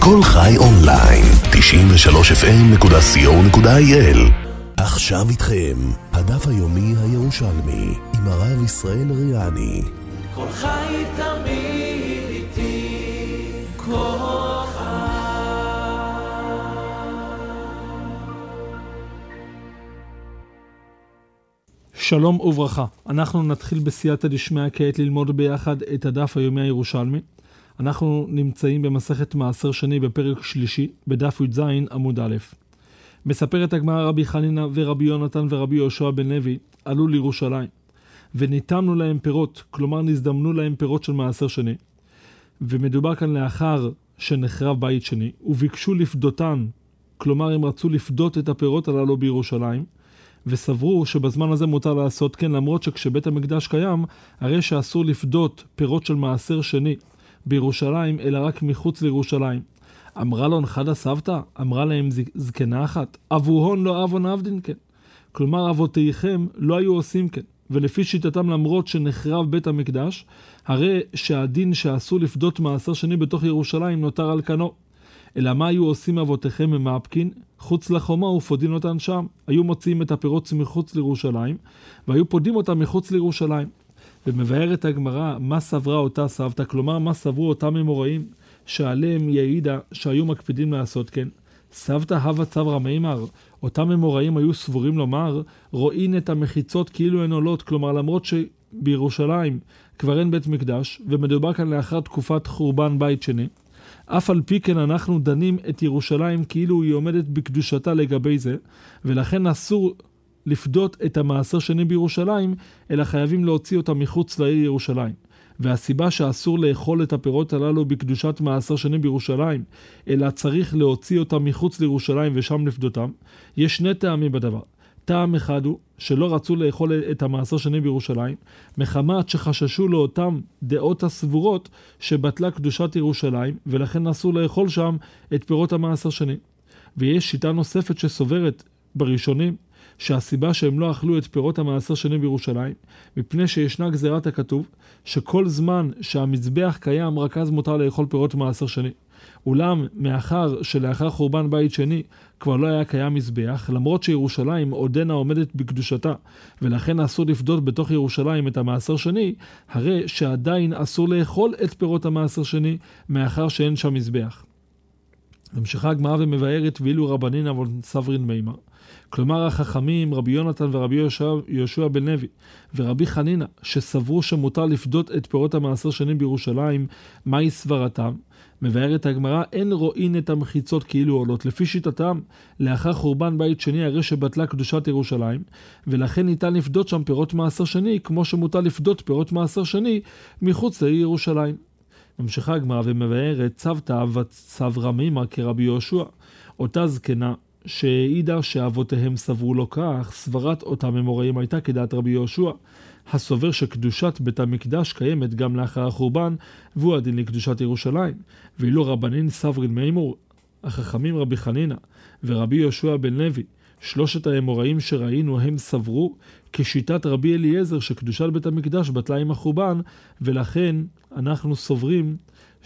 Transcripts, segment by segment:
כל חי אונליין, 93fm.co.il. עכשיו איתכם, הדף היומי הירושלמי, עם הרב ישראל ריאני. כל חי תמיד איתי, כל חי. שלום וברכה. אנחנו נתחיל בסייעתא דשמיא כעת ללמוד ביחד את הדף היומי הירושלמי. אנחנו נמצאים במסכת מעשר שני בפרק שלישי, בדף י"ז עמוד א'. מספרת הגמרא, רבי חנינא ורבי יונתן ורבי יהושע בן לוי עלו לירושלים, וניתנו להם פירות, כלומר נזדמנו להם פירות של מעשר שני. ומדובר כאן לאחר שנחרב בית שני, וביקשו לפדותן, כלומר הם רצו לפדות את הפירות הללו בירושלים, וסברו שבזמן הזה מותר לעשות כן, למרות שכשבית המקדש קיים, הרי שאסור לפדות פירות של מעשר שני בירושלים, אלא רק מחוץ לירושלים. אמרה לו נחדה סבתא, אמרה להם זקנה אחת, אבוהון לא אבון עבדין כן. כלומר אבותיכם לא היו עושים כן, ולפי שיטתם למרות שנחרב בית המקדש, הרי שהדין שאסור לפדות מעשר שני בתוך ירושלים נותר על כנו. אלא מה היו עושים אבותיכם ממאפקין? חוץ לחומה ופודין אותן שם. היו מוציאים את הפירות מחוץ לירושלים, והיו פודים אותם מחוץ לירושלים. ומבארת הגמרא מה סברה אותה סבתא, כלומר מה סברו אותם אמוראים שעליהם יעידה שהיו מקפידים לעשות כן. סבתא הווה צברא מימר, אותם אמוראים היו סבורים לומר, רואים את המחיצות כאילו הן עולות, כלומר למרות שבירושלים כבר אין בית מקדש, ומדובר כאן לאחר תקופת חורבן בית שני, אף על פי כן אנחנו דנים את ירושלים כאילו היא עומדת בקדושתה לגבי זה, ולכן אסור לפדות את המעשר שני בירושלים, אלא חייבים להוציא אותה מחוץ לעיר ירושלים. והסיבה שאסור לאכול את הפירות הללו בקדושת מעשר שני בירושלים, אלא צריך להוציא אותה מחוץ לירושלים ושם לפדותם, יש שני טעמים בדבר. טעם אחד הוא שלא רצו לאכול את המעשר שני בירושלים, מחמת שחששו לאותם דעות הסבורות שבטלה קדושת ירושלים, ולכן אסור לאכול שם את פירות המעשר שני. ויש שיטה נוספת שסוברת בראשונים, שהסיבה שהם לא אכלו את פירות המעשר שני בירושלים, מפני שישנה גזירת הכתוב, שכל זמן שהמזבח קיים רק אז מותר לאכול פירות מעשר שני. אולם מאחר שלאחר חורבן בית שני כבר לא היה קיים מזבח, למרות שירושלים עודנה עומדת בקדושתה, ולכן אסור לפדות בתוך ירושלים את המעשר שני, הרי שעדיין אסור לאכול את פירות המעשר שני, מאחר שאין שם מזבח. ממשיכה הגמרא ומבארת, ואילו רבנין אבל סברין מימר. כלומר החכמים רבי יונתן ורבי יהושע בן לוי ורבי חנינא שסברו שמותר לפדות את פירות המעשר שני בירושלים, מהי סברתם? מבארת הגמרא, אין רואים את המחיצות כאילו עולות. לפי שיטתם, לאחר חורבן בית שני הרי שבטלה קדושת ירושלים, ולכן ניתן לפדות שם פירות מעשר שני, כמו שמותר לפדות פירות מעשר שני מחוץ לעיר ירושלים. ממשיכה הגמרא ומבארת, צוותא וסברא מימר כרבי יהושע, אותה זקנה שהעידה שאבותיהם סברו לו כך, סברת אותם אמוראים הייתה כדעת רבי יהושע, הסובר שקדושת בית המקדש קיימת גם לאחר החורבן, והוא הדין לקדושת ירושלים. ואילו רבנין סברין מימור, החכמים רבי חנינא ורבי יהושע בן לוי, שלושת האמוראים שראינו הם סברו כשיטת רבי אליעזר שקדושת בית המקדש בטלה עם החורבן, ולכן אנחנו סוברים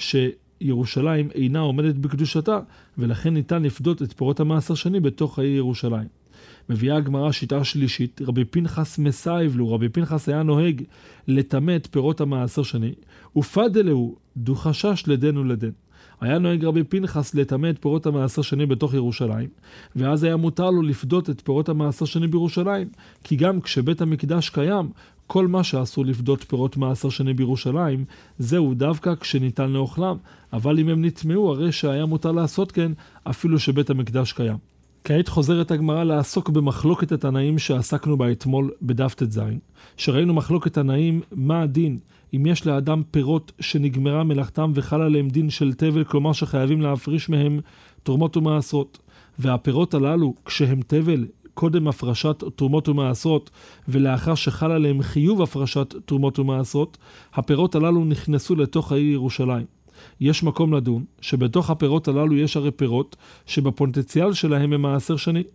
ירושלים אינה עומדת בקדושתה, ולכן ניתן לפדות את פירות המעשר שני בתוך העיר ירושלים. מביאה הגמרא שיטה שלישית, רבי פנחס מסייב לו, רבי פנחס היה נוהג לטמא את פירות המעשר שני, ופדלהו דו חשש לדן ולדן. היה נוהג רבי פנחס לטמא את פירות המעשר שני בתוך ירושלים, ואז היה מותר לו לפדות את פירות המעשר שני בירושלים, כי גם כשבית המקדש קיים, כל מה שאסור לפדות פירות מעשר שני בירושלים, זהו דווקא כשניתן לאוכלם, אבל אם הם נטמעו, הרי שהיה מותר לעשות כן, אפילו שבית המקדש קיים. כעת חוזרת הגמרא לעסוק במחלוקת התנאים שעסקנו בה אתמול בדף ט"ז, שראינו מחלוקת תנאים מה הדין, אם יש לאדם פירות שנגמרה מלאכתם וחל עליהם דין של תבל, כלומר שחייבים להפריש מהם תרומות ומעשרות, והפירות הללו כשהם תבל, קודם הפרשת תרומות ומעשרות, ולאחר שחל עליהם חיוב הפרשת תרומות ומעשרות, הפירות הללו נכנסו לתוך העיר ירושלים. יש מקום לדון שבתוך הפירות הללו יש הרי פירות שבפוטנציאל שלהם הם מעשר שני,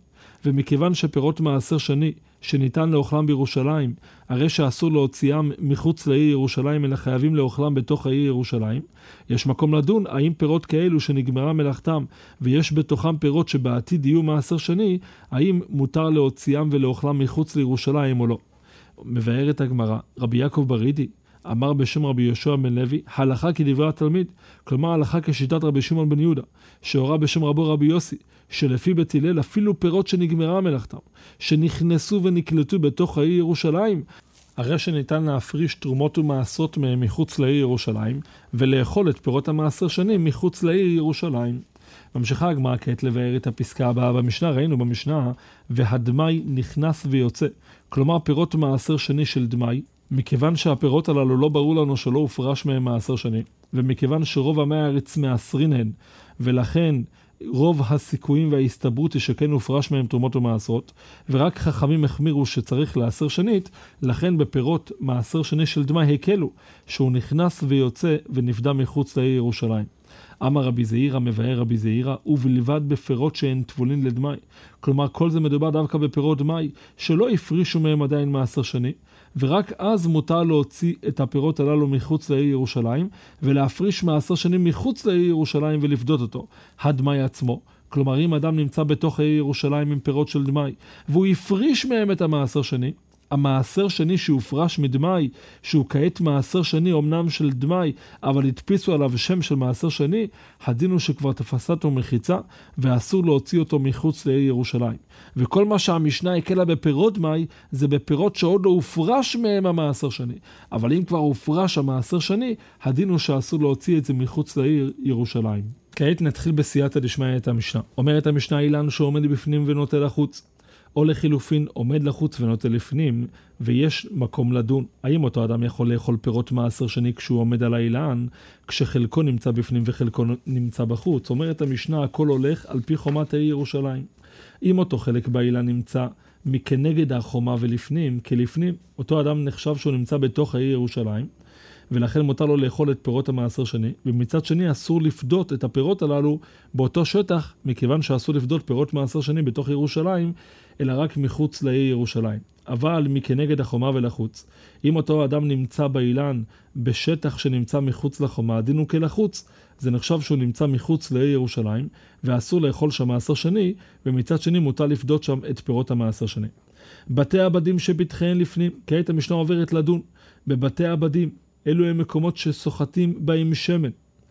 ומכיוון שפירות מעשר שני שניתן לאוכלם בירושלים, הרי שאסור להוציאם מחוץ לעיר ירושלים, אלא חייבים לאוכלם בתוך העיר ירושלים, יש מקום לדון האם פירות כאלו שנגמרה מלאכתם ויש בתוכם פירות שבעתיד יהיו מעשר שני, האם מותר להוציאם ולאוכלם מחוץ לירושלים או לא. מבאר את הגמרא, רבי יעקב ברידי אמר בשם רבי יהושע בן לוי, הלכה כדברי התלמיד, כלומר הלכה כשיטת רבי שמעון בן יהודה, שהורה בשם רבו רבי יוסי, שלפי בית הלל אפילו פירות שנגמרה מלאכתם, שנכנסו ונקלטו בתוך העיר ירושלים, הרי שניתן להפריש תרומות ומעשרות מהם מחוץ לעיר ירושלים, ולאכול את פירות המעשר שנים מחוץ לעיר ירושלים. ממשיכה הגמרא כעת לבאר את הפסקה הבאה במשנה. ראינו במשנה, והדמאי נכנס ויוצא, כלומר פירות מעשר שני של דמאי, מכיוון שהפירות הללו לא ברור לנו שלא הופרש מהם מעשר שני, ומכיוון שרוב עמי הארץ מעשרין הן, ולכן רוב הסיכויים וההסתברות היא שכן הופרש מהם תרומות ומעשרות, ורק חכמים החמירו שצריך לעשר שנית, לכן בפירות מעשר שני של דמאי הקלו, שהוא נכנס ויוצא ונפדה מחוץ לעיר ירושלים. אמר רבי זעירא, מבאר רבי זעירא, ובלבד בפירות שהן טבולין לדמאי. כלומר, כל זה מדובר דווקא בפירות דמאי, שלא הפרישו מהם עדיין מעשר שני, ורק אז מותר להוציא את הפירות הללו מחוץ לעיר ירושלים, ולהפריש מעשר שני מחוץ לעיר ירושלים ולפדות אותו, הדמאי עצמו. כלומר, אם אדם נמצא בתוך העיר ירושלים עם פירות של דמאי, והוא הפריש מהם את המעשר שני, המעשר שני שהופרש מדמאי, שהוא כעת מעשר שני אומנם של דמאי, אבל הדפיסו עליו שם של מעשר שני, הדין הוא שכבר תפסתו מחיצה, ואסור להוציא אותו מחוץ לעיר ירושלים. וכל מה שהמשנה הקלה בפירות דמאי, זה בפירות שעוד לא הופרש מהם המעשר שני. אבל אם כבר הופרש המעשר שני, הדין הוא שאסור להוציא את זה מחוץ לעיר ירושלים. כעת נתחיל בסייעתא דשמיא את המשנה. אומרת המשנה, אילן שעומד בפנים ונוטה לחוץ, או לחילופין עומד לחוץ ונוטה לפנים, ויש מקום לדון. האם אותו אדם יכול לאכול פירות מעשר שני כשהוא עומד על האילן, כשחלקו נמצא בפנים וחלקו נמצא בחוץ? אומרת המשנה, הכל הולך על פי חומת העיר ירושלים. אם אותו חלק באילן נמצא מכנגד החומה ולפנים, כלפנים, אותו אדם נחשב שהוא נמצא בתוך העיר ירושלים, ולכן מותר לו לאכול את פירות המעשר שני, ומצד שני אסור לפדות את הפירות הללו באותו שטח, מכיוון שאסור לפדות פירות מעשר שני בתוך ירושלים, אלא רק מחוץ לעיר ירושלים. אבל מכנגד החומה ולחוץ, אם אותו אדם נמצא באילן בשטח שנמצא מחוץ לחומה, הדין הוא כלחוץ, זה נחשב שהוא נמצא מחוץ לעיר ירושלים, ואסור לאכול שם מעשר שני, ומצד שני מותר לפדות שם את פירות המעשר שני. בתי הבדים שפתחיהן לפנים, כעת המשנה עוברת לדון. בבתי הבדים, אלו הם מקומות שסוחטים בהם שמן,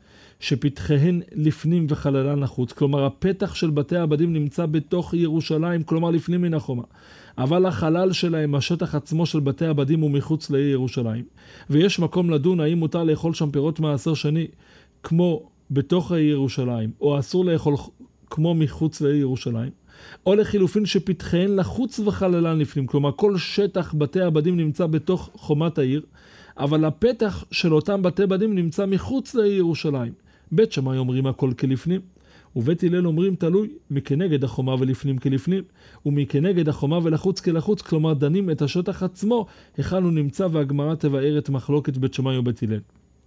שפתחיהן לפנים וחללן לחוץ, כלומר הפתח של בתי הבדים נמצא בתוך ירושלים, כלומר לפנים מן החומה, אבל החלל שלהם, השטח עצמו של בתי הבדים הוא מחוץ לעיר ירושלים, ויש מקום לדון האם מותר לאכול שם פירות מעשר שני כמו בתוך העיר ירושלים, או אסור לאכול כמו מחוץ לעיר ירושלים, או לחילופין שפתחיהן לחוץ וחללן לפנים, כלומר כל שטח בתי הבדים נמצא בתוך חומת העיר, אבל הפתח של אותם בתי בדים נמצא מחוץ לעיר ירושלים. בית שמאי אומרים הכל כלפנים, ובית הלל אומרים תלוי, מכנגד החומה ולפנים כלפנים, ומכנגד החומה ולחוץ כלחוץ, כלומר דנים את השטח עצמו, היכן הוא נמצא, והגמרא תבאר את מחלוקת בית שמאי ובית הלל.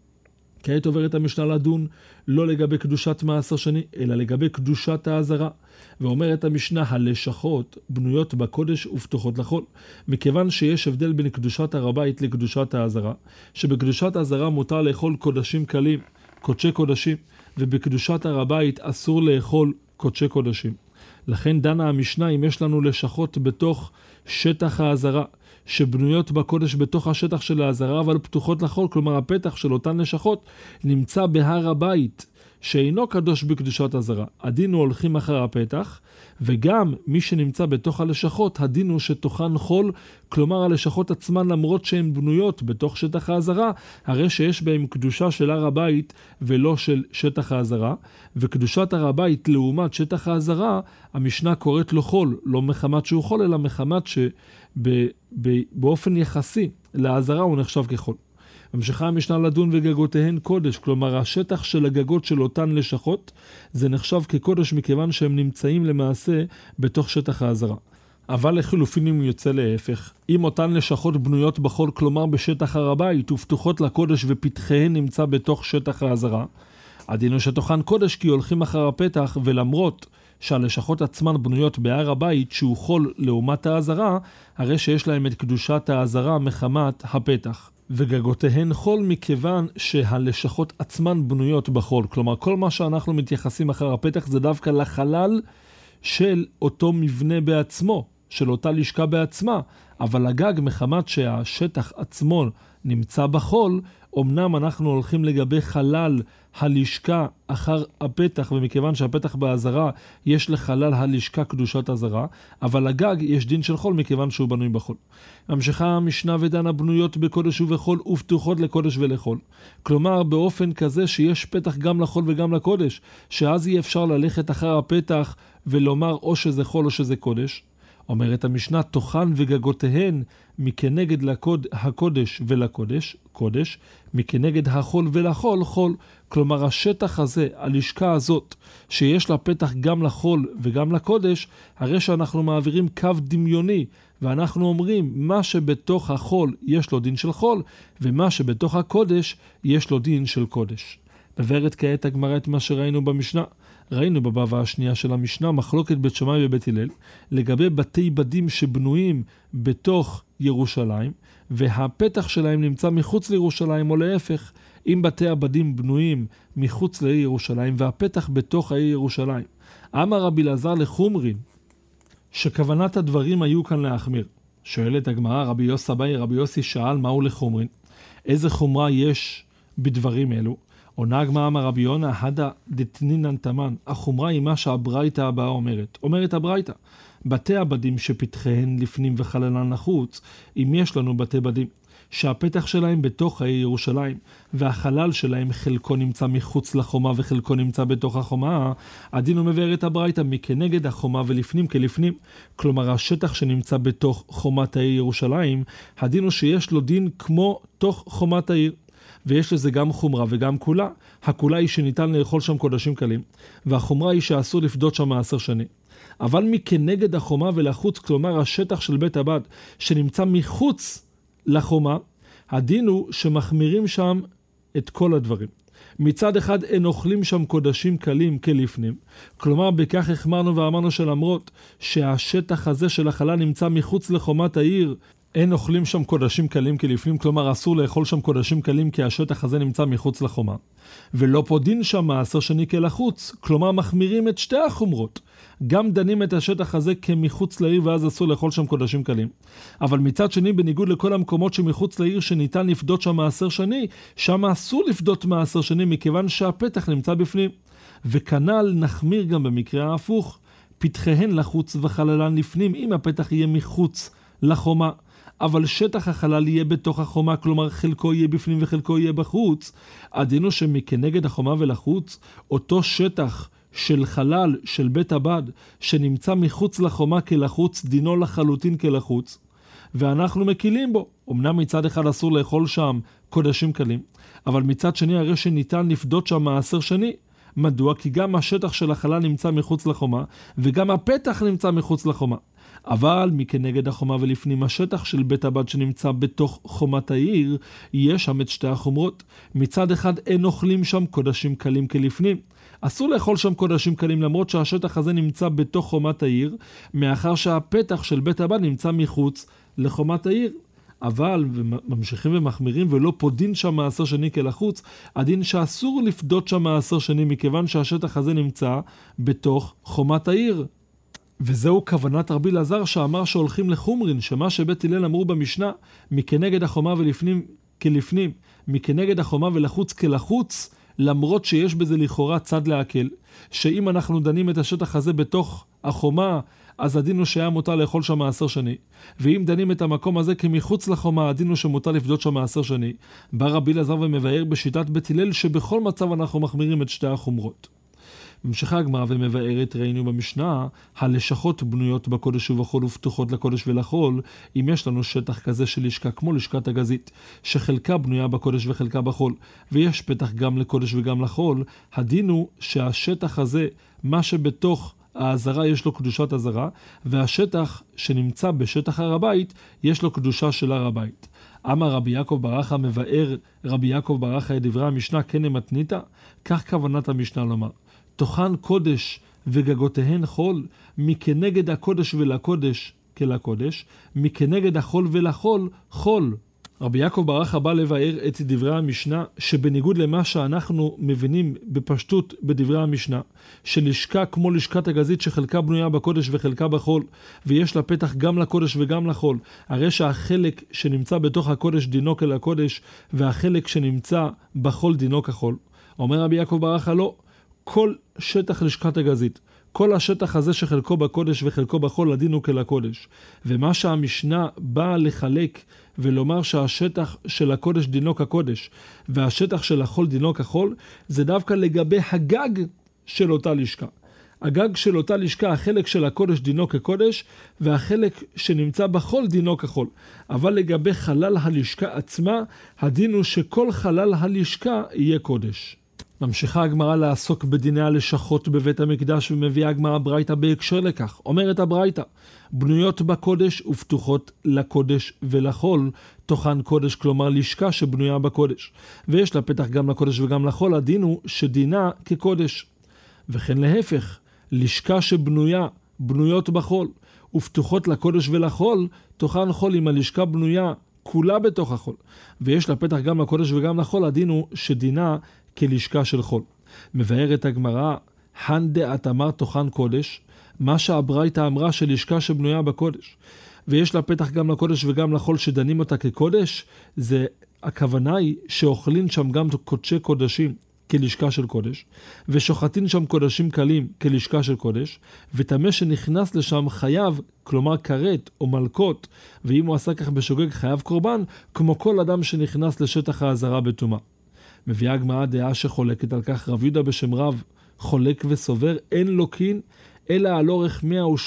כעת עוברת המשנה לדון לא לגבי קדושת מעשר שני, אלא לגבי קדושת העזרה. ואומרת המשנה, הלשכות בנויות בקודש ופתוחות לחול. מכיוון שיש הבדל בין קדושת הר הבית לקדושת העזרה, שבקדושת העזרה מותר לאכול קודשים קלים, קודשי קודשים, ובקדושת הר הבית אסור לאכול קודשי קודשים. לכן דנה המשנה אם יש לנו לשכות בתוך שטח העזרה, שבנויות בקודש בתוך השטח של העזרה, אבל פתוחות לחול, כלומר הפתח של אותן לשכות נמצא בהר הבית, שאינו קדוש בקדושת הזרה. הדין הוא הולכים אחר הפתח, וגם מי שנמצא בתוך הלשכות, הדין הוא שתוכן חול, כלומר הלשכות עצמן למרות שהן בנויות בתוך שטח העזרה, הרי שיש בהם קדושה של הר הבית ולא של שטח העזרה, וקדושת הר הבית לעומת שטח העזרה, המשנה קוראת לו חול, לא מחמת שהוא חול, אלא מחמת שבאופן יחסי לעזרה הוא נחשב כחול. ממשיכה המשנה לדון וגגותיהן קודש, כלומר השטח של הגגות של אותן לשכות זה נחשב כקודש מכיוון שהם נמצאים למעשה בתוך שטח העזרה. אבל לחילופין אם יוצא להפך, אם אותן לשכות בנויות בחול, כלומר בשטח הר הבית ופתוחות לקודש ופתחיהן נמצא בתוך שטח העזרה, הדין הוא שתוכן קודש כי הולכים אחר הפתח, ולמרות שהלשכות עצמן בנויות בהר הבית שהוא חול לעומת העזרה, הרי שיש להם את קדושת העזרה מחמת הפתח. וגגותיהן חול מכיוון שהלשכות עצמן בנויות בחול. כלומר, כל מה שאנחנו מתייחסים אחר הפתח זה דווקא לחלל של אותו מבנה בעצמו, של אותה לשכה בעצמה. אבל הגג מחמת שהשטח עצמו נמצא בחול, אמנם אנחנו הולכים לגבי חלל הלשכה אחר הפתח, ומכיוון שהפתח בעזרה יש לחלל הלשכה קדושת עזרה, אבל הגג יש דין של חול מכיוון שהוא בנוי בחול. ממשיכה המשנה ודנה בנויות בקודש ובחול ופתוחות לקודש ולחול. כלומר באופן כזה שיש פתח גם לחול וגם לקודש, שאז אי אפשר ללכת אחר הפתח ולומר או שזה חול או שזה קודש. אומרת המשנה, תוכן וגגותיהן מכנגד הקודש ולקודש, קודש, מכנגד החול ולחול, חול. כלומר, השטח הזה, הלשכה הזאת, שיש לה פתח גם לחול וגם לקודש, הרי שאנחנו מעבירים קו דמיוני, ואנחנו אומרים, מה שבתוך החול יש לו דין של חול, ומה שבתוך הקודש יש לו דין של קודש. מבארת כעת הגמרא את מה שראינו במשנה. ראינו בבבא השנייה של המשנה מחלוקת בית שמאי ובית הלל לגבי בתי בדים שבנויים בתוך ירושלים, והפתח שלהם נמצא מחוץ לירושלים, או להפך, אם בתי הבדים בנויים מחוץ לעיר ירושלים והפתח בתוך העיר ירושלים. אמר רבי אלעזר לחומרין, שכוונת הדברים היו כאן להחמיר. שואלת הגמרא, רבי יוסי אביי, רבי יוסי שאל מהו לחומרין? איזה חומרה יש בדברים אלו? עונה הגמרא, אמר רבי יונה, הדה דתנינן תמן, החומרה היא מה שהברייתא הבאה אומרת. אומרת הברייתא, בתי הבדים שפתחיהן לפנים וחללן לחוץ, אם יש לנו בתי בדים, שהפתח שלהם בתוך העיר ירושלים, והחלל שלהם חלקו נמצא מחוץ לחומה וחלקו נמצא בתוך החומה, הדין הוא מבאר את הברייתא מכנגד החומה ולפנים כלפנים. כלומר, השטח שנמצא בתוך חומת העיר ירושלים, הדין הוא שיש לו דין כמו תוך חומת העיר. ויש לזה גם חומרה וגם כולה. הכולה היא שניתן לאכול שם קודשים קלים, והחומרה היא שאסור לפדות שם מעשר שני. אבל מכנגד החומה ולחוץ, כלומר השטח של בית הבד שנמצא מחוץ לחומה, הדין הוא שמחמירים שם את כל הדברים. מצד אחד אין אוכלים שם קודשים קלים כלפנים, כלומר בכך החמרנו ואמרנו שלמרות שהשטח הזה של החלל נמצא מחוץ לחומת העיר, אין אוכלים שם קודשים קלים כלפנים, כלומר אסור לאכול שם קודשים קלים כי השטח הזה נמצא מחוץ לחומה. ולא פודין שם מעשר שני כלחוץ, כלומר מחמירים את שתי החומרות. גם דנים את השטח הזה כמחוץ לעיר ואז אסור לאכול שם קודשים קלים. אבל מצד שני, בניגוד לכל המקומות שמחוץ לעיר שניתן לפדות שם מעשר שני, שם אסור לפדות מעשר שני מכיוון שהפתח נמצא בפנים. וכנ"ל נחמיר גם במקרה ההפוך, פתחיהן לחוץ וחללן לפנים אם הפתח יהיה מחוץ לחומה. אבל שטח החלל יהיה בתוך החומה, כלומר חלקו יהיה בפנים וחלקו יהיה בחוץ. הדין הוא שמכנגד החומה ולחוץ, אותו שטח של חלל של בית הבד שנמצא מחוץ לחומה כלחוץ, דינו לחלוטין כלחוץ, ואנחנו מקילים בו. אמנם מצד אחד אסור לאכול שם קודשים קלים, אבל מצד שני הרי שניתן לפדות שם מעשר שני. מדוע? כי גם השטח של החלל נמצא מחוץ לחומה, וגם הפתח נמצא מחוץ לחומה. אבל מכנגד החומה ולפנים השטח של בית הבד שנמצא בתוך חומת העיר, יש שם את שתי החומרות. מצד אחד אין אוכלים שם קודשים קלים כלפנים. אסור לאכול שם קודשים קלים למרות שהשטח הזה נמצא בתוך חומת העיר, מאחר שהפתח של בית הבד נמצא מחוץ לחומת העיר. אבל ממשיכים ומחמירים ולא פודין שם מעשר שני כלחוץ, הדין שאסור לפדות שם מעשר שני מכיוון שהשטח הזה נמצא בתוך חומת העיר. וזהו כוונת רבי אלעזר שאמר שהולכים לחומרין, שמה שבית הלל אמרו במשנה, מכנגד החומה ולפנים כלפנים, מכנגד החומה ולחוץ כלחוץ, למרות שיש בזה לכאורה צד להקל, שאם אנחנו דנים את השטח הזה בתוך החומה, אז הדין הוא שהיה מותר לאכול שם מעשר שני. ואם דנים את המקום הזה כמחוץ לחומה, הדין הוא שמותר לפדות שם מעשר שני. בא רבי אלעזר ומבאר בשיטת בית הלל שבכל מצב אנחנו מחמירים את שתי החומרות. ממשיכה הגמרא ומבארת, ראינו במשנה, הלשכות בנויות בקודש ובחול ופתוחות לקודש ולחול, אם יש לנו שטח כזה של לשכה כמו לשכת הגזית, שחלקה בנויה בקודש וחלקה בחול, ויש פתח גם לקודש וגם לחול, הדין הוא שהשטח הזה, מה שבתוך העזרה יש לו קדושת עזרה, והשטח שנמצא בשטח הר הבית, יש לו קדושה של הר הבית. אמר רבי יעקב ברכה, מבאר רבי יעקב ברכה את דברי המשנה, כן מתניתא, כך כוונת המשנה לומר. תוכן קודש וגגותיהן חול, מכנגד הקודש ולקודש כלקודש, מכנגד החול ולחול חול. רבי יעקב בר אחא בא לבאר את דברי המשנה, שבניגוד למה שאנחנו מבינים בפשטות בדברי המשנה, שלשכה כמו לשכת הגזית שחלקה בנויה בקודש וחלקה בחול, ויש לה פתח גם לקודש וגם לחול, הרי שהחלק שנמצא בתוך הקודש דינו כלקודש, והחלק שנמצא בחול דינו כחול. אומר רבי יעקב בר אחא לא, כל שטח לשכת הגזית, כל השטח הזה שחלקו בקודש וחלקו בחול הדין הוא כלקודש. ומה שהמשנה באה לחלק ולומר שהשטח של הקודש דינו כקודש והשטח של החול דינו כחול, זה דווקא לגבי הגג של אותה לשכה. הגג של אותה לשכה, החלק של הקודש דינו כקודש והחלק שנמצא בחול דינו כחול. אבל לגבי חלל הלשכה עצמה, הדין הוא שכל חלל הלשכה יהיה קודש. ממשיכה הגמרא לעסוק בדיני הלשכות בבית המקדש, ומביאה הגמרא ברייתא בהקשר לכך. אומרת הברייתא, בנויות בקודש ופתוחות לקודש ולחול, תוכן קודש, כלומר לשכה שבנויה בקודש. ויש לה פתח גם לקודש וגם לחול, הדין הוא שדינה כקודש. וכן להפך, לשכה בנויות בחול ופתוחות לקודש ולחול, תוכן חול אם הלשכה בנויה כולה בתוך החול. ויש לה פתח גם לקודש וגם לחול, הדין הוא שדינה כלשכה של חול. מבארת הגמרא, חן דעת אמר תוכן קודש, מה שהברייתא אמרה שלשכה שבנויה בקודש, ויש לה פתח גם לקודש וגם לחול שדנים אותה כקודש, זה הכוונה היא שאוכלים שם גם קודשי קודשים כלשכה של קודש, ושוחטים שם קודשים קלים כלשכה של קודש, וטמא שנכנס לשם חייב, כלומר כרת או מלכות, ואם הוא עשה כך בשוגג חייב קורבן, כמו כל אדם שנכנס לשטח העזרה בטומאה. מביאה הגמרא דעה שחולקת על כך, רב יהודה בשם רב חולק וסובר, אין לוקין אלא על אורך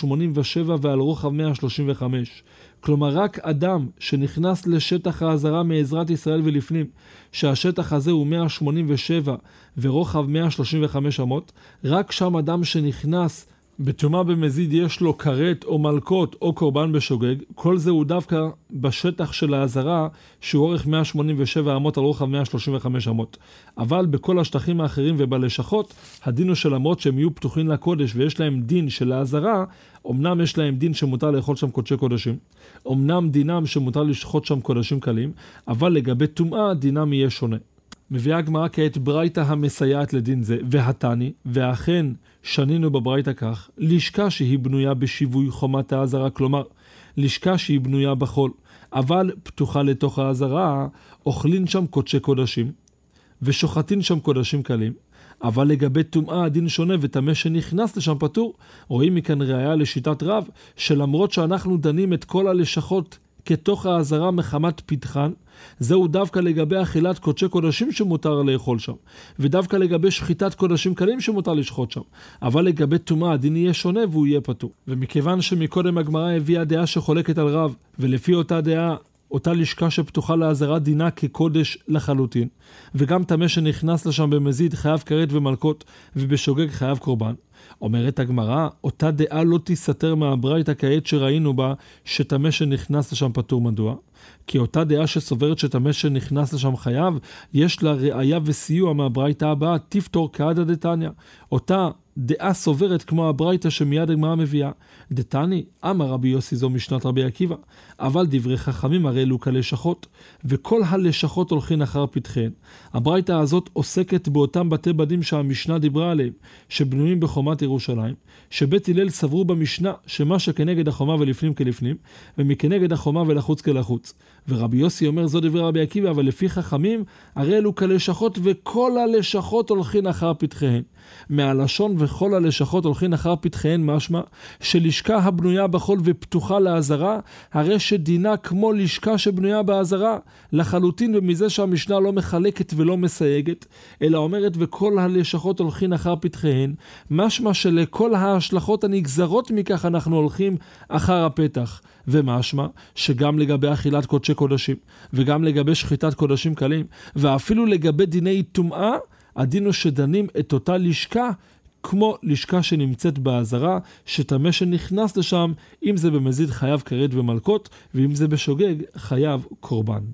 187 ועל רוחב 135. כלומר רק אדם שנכנס לשטח העזרה מעזרת ישראל ולפנים, שהשטח הזה הוא 187 ורוחב 135 אמות, רק שם אדם שנכנס בטומאה במזיד יש לו כרת או מלכות או קורבן בשוגג, כל זה הוא דווקא בשטח של העזרה שהוא אורך 187 אמות על רוחב 135 אמות. אבל בכל השטחים האחרים ובלשכות, הדין הוא שלמרות שהם יהיו פתוחים לקודש ויש להם דין של העזרה, אמנם יש להם דין שמותר לאכול שם קודשי קודשים, אמנם דינם שמותר לשחוט שם קודשים קלים, אבל לגבי טומאה דינם יהיה שונה. מביאה הגמרא כעת ברייתא המסייעת לדין זה, והתני, ואכן שנינו בברייתא כך, לשכה שהיא בנויה בשיווי חומת העזרה, כלומר, לשכה שהיא בנויה בחול, אבל פתוחה לתוך העזרה, אוכלים שם קודשי קודשים, ושוחטים שם קודשים קלים, אבל לגבי טומאה הדין שונה וטמא שנכנס לשם פטור. רואים מכאן ראיה לשיטת רב, שלמרות שאנחנו דנים את כל הלשכות כתוך העזרה מחמת פתחן, זהו דווקא לגבי אכילת קודשי קודשים שמותר לאכול שם, ודווקא לגבי שחיטת קודשים קלים שמותר לשחוט שם, אבל לגבי טומאה הדין יהיה שונה והוא יהיה פטור. ומכיוון שמקודם הגמרא הביאה דעה שחולקת על רב, ולפי אותה דעה אותה לשכה שפתוחה לעזרה דינה כקודש לחלוטין, וגם טמא שנכנס לשם במזיד חייב כרת ומלכות, ובשוגג חייב קורבן. אומרת הגמרא, אותה דעה לא תסתר מהברייתא כעת שראינו בה שטמא שנכנס לשם פטור. מדוע? כי אותה דעה שסוברת שטמא שנכנס לשם חייב, יש לה ראיה וסיוע מהברייתא הבאה, תפתור כעדא דתניא. אותה דעה סוברת כמו הברייתא שמיד הגמרא מביאה. דתני, אמר רבי יוסי זו משנת רבי עקיבא, אבל דברי חכמים הרי אלו כלשכות, וכל הלשכות הולכים אחר פתחיהן. הברייתא הזאת עוסקת באותם בתי בדים שהמשנה דיברה עליהם, שבנויים בחומת ירושלים, שבית הלל סברו במשנה שמה שכנגד החומה ולפנים כלפנים, ומכנגד החומה ולחוץ כלחוץ. ורבי יוסי אומר זו דברי רבי עקיבא, אבל לפי חכמים הרי אלו כלשכות, וכל הלשכות הולכים אחר פתחיהן. מהלשון וכל הלשכות הולכים אחר פתחיהן משמע שלשכה הבנויה בחול ופתוחה לעזרה, הרי שדינה כמו לשכה שבנויה בעזרה לחלוטין, ומזה שהמשנה לא מחלקת ולא מסייגת, אלא אומרת וכל הלשכות הולכים אחר פתחיהן, משמע שלכל ההשלכות הנגזרות מכך אנחנו הולכים אחר הפתח. ומשמע שגם לגבי אכילת קודשי קודשים, וגם לגבי שחיטת קודשים קלים, ואפילו לגבי דיני טומאה, הדין הוא שדנים את אותה לשכה כמו לשכה שנמצאת בעזרה, שטמא שנכנס לשם, אם זה במזיד חייב כרת ומלכות, ואם זה בשוגג חייב קורבן.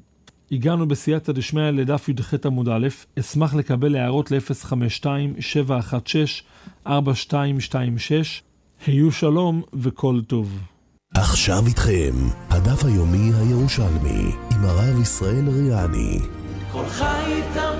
הגענו בסייעתא דשמיא לדף י"ח עמוד א', אשמח לקבל הערות ל-052-716-4226. היו שלום וכל טוב. עכשיו איתכם, הדף היומי הירושלמי, עם הרב ישראל ריאני. כל חי תמיד